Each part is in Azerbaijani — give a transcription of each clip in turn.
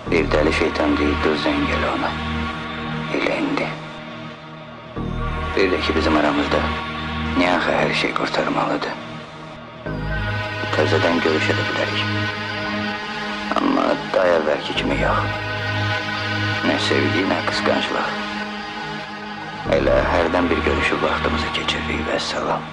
Bir deli şeytan deyip düzden gel ona. Elə indi. Bir de ki bizim aramızda Niyaxı her şey kurtarmalıdır. Təzədən görüşə də bilərik. Amma daha əvvəlki kimi yox. Nə sevgi, nə qısqanclıq. Elə hərdən bir görüşüb vaxtımızı keçiririk və salam.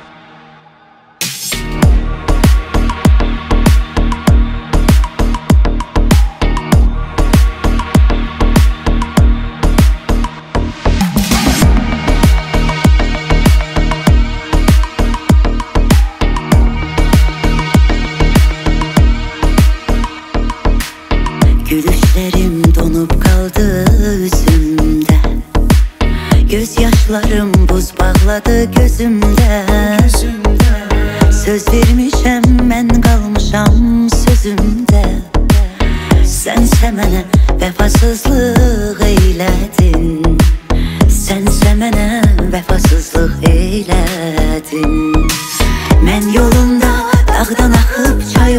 Gülüşlerim donup kaldı üzümde, gözyaşlarım buz bağladı gözümde. Söz vermişəm, mən qalmışam sözümdə. Sənsə mənə vəfasızlıq eylədin, sənsə mənə vəfasızlıq eylədin. Mən yolunda dağdan axıb çay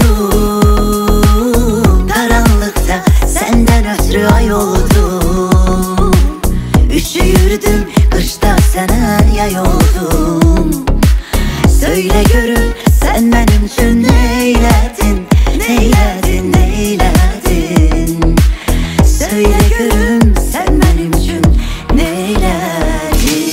oldum, qaranlıqda səndən ötürü ay oldum. Üşüyürdüm, qışda sənə yay oldum. Söylə görüm, sən mənim üçün neylədin, neylədin, neylədin. Söylə görüm, sən mənim üçün neylədin.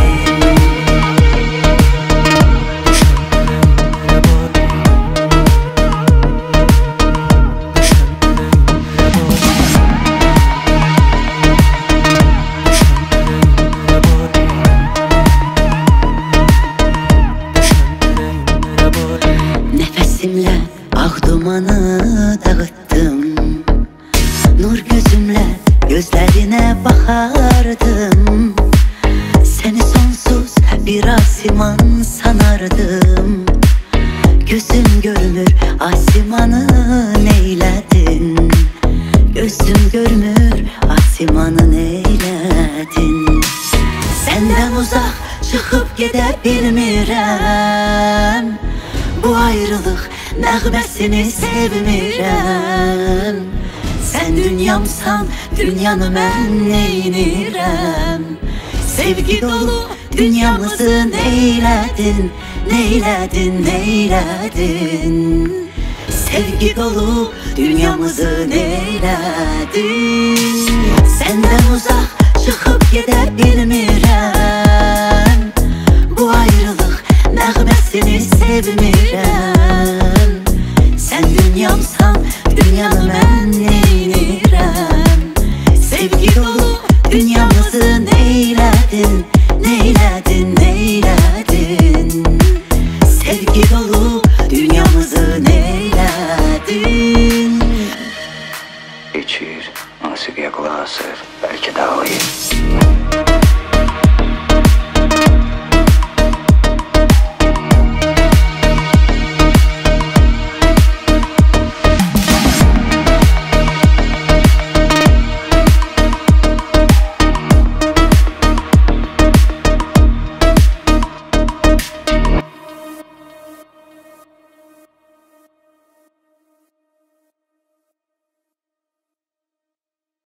Nefesimle ah dumanı dağıttım, nur gözümle gözlerine bakardım. Seni sonsuz bir asiman sanardım. Gözüm görmür asimanı neyledin, gözüm görmür asimanı neyledin. Senden uzak çıkıp gidebilmirəm, bu ayrılık nəğməsini sevmirəm. Sen dünyamsan, dünyanı mən neynirəm. Sevgi dolu dünyamızı neylədin, neylədin, neylədin. Sevgi dolu dünyamızı neylədin. Senden uzak çıkıp gidebilmirəm, bu ayrılık nəğməsini sevmirəm. Sen dünyamsan, dünyanı mən neynirəm. Sevgi dolu dünyamızı neylədin, neylədin, neylədin. Sevgi dolu dünyamızı neylədin. İçir, musiqiyə qulaq asır, bəlkə də ağlayır.